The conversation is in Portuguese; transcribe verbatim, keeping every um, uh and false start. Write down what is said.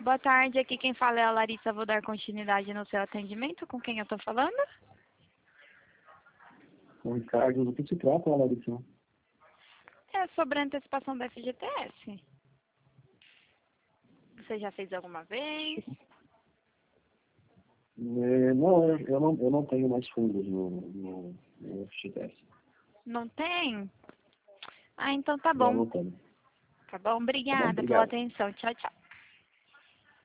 Boa tarde, aqui quem fala é a Larissa, vou dar continuidade no seu atendimento. Com quem eu estou falando? O Ricardo, do que se trata, Larissa? É sobre a antecipação da F G T S. Você já fez alguma vez? É, não, eu não, eu não tenho mais fundos no, no, no F G T S. Não tem? Ah, então tá Não, bom. não tenho. Tá bom, Tá bom? obrigada pela Obrigado. atenção. Tchau, tchau.